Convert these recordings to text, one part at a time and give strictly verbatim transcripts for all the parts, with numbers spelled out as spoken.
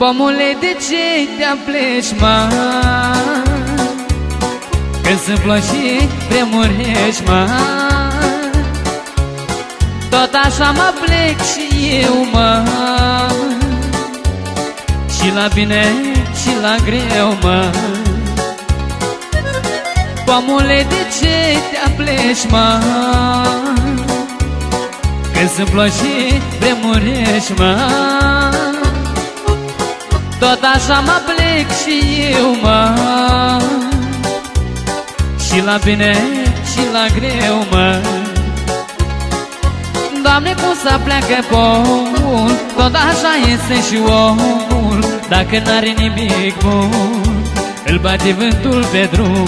Pomule, de ce te pleci, mă? Când sunt ploși și vremurești, mă? Tot așa mă plec și eu, mă, și la bine și la greu, mă. Pomule, de ce te pleci, mă? Când sunt ploși și vremurești, mă? Tot așa mă plec și eu, mă, și la bine și la greu, mă. Doamne, cum să pleacă pomul, tot așa este și omul. Dacă n-are nimic bun, îl bate vântul pe drum.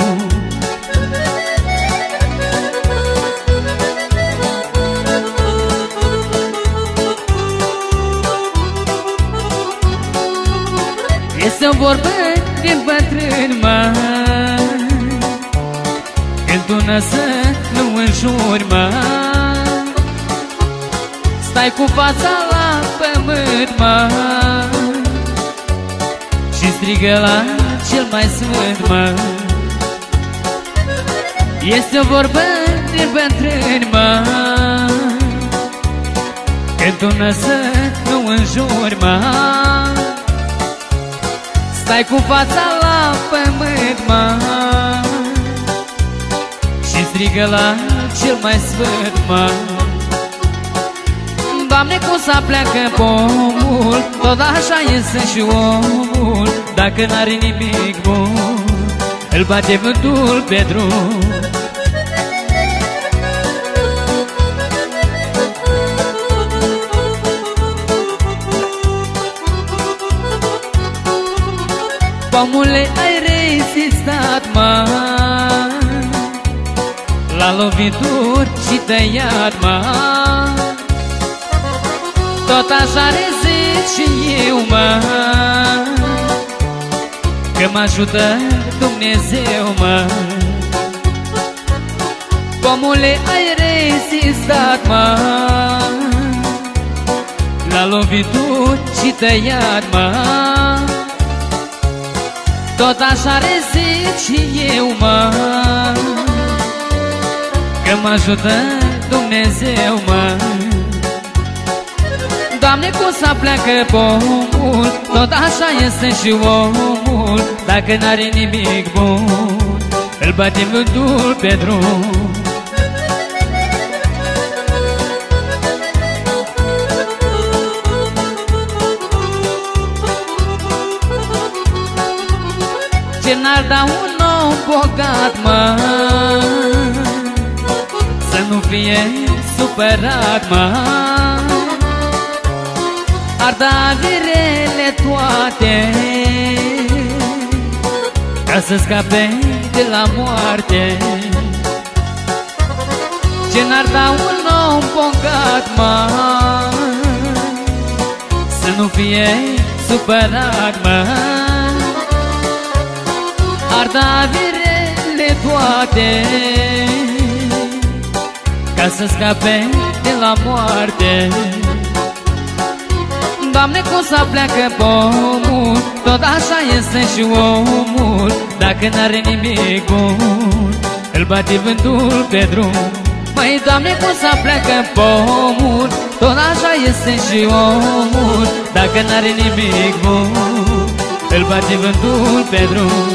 Este o vorbă din bătrân, mă, când tună să nu înjuri, mă. Stai cu fața la pământ, mă, și strigă la cel mai sfânt, mă. Este o vorbă din bătrân, mă, când tună să nu înjuri, mă. Stai cu fața la pământ, mă, și strigă la cel mai sfânt, mă. Doamne, cum să pleacă pomul, tot așa este și omul. Dacă n-are nimic bun, îl bate vântul pe drum. Pomule, ai rezistat, mă, la lovituri și tăiat, mă. Tot așa rezist și eu, mă, că mă ajută Dumnezeu, mă. Pomule, ai rezistat, mă, la lovituri și tăiat, mă. Tot așa rezist și eu, mă, că mă ajută Dumnezeu, mă. Doamne, cum să pleacă pomul, tot așa este și omul. Dacă n-are nimic bun, îl bate vântul pe drum. Ce n-ar da un om bogat, mă, să nu fie supărat, mă. Ar da virele toate ca să scape de la moarte. Ce n-ar da un om bogat, mă, să nu fie supărat, mă. Ar da virele toate ca să scape de la moarte. Doamne, cum să pleacă pomul, tot așa este și omul. Dacă n-are nimic bun, îl bate vântul pe drum. Măi, Doamne, cum să pleacă pomul, tot așa este și omul. Dacă n-are nimic bun, îl bate vântul pe drum.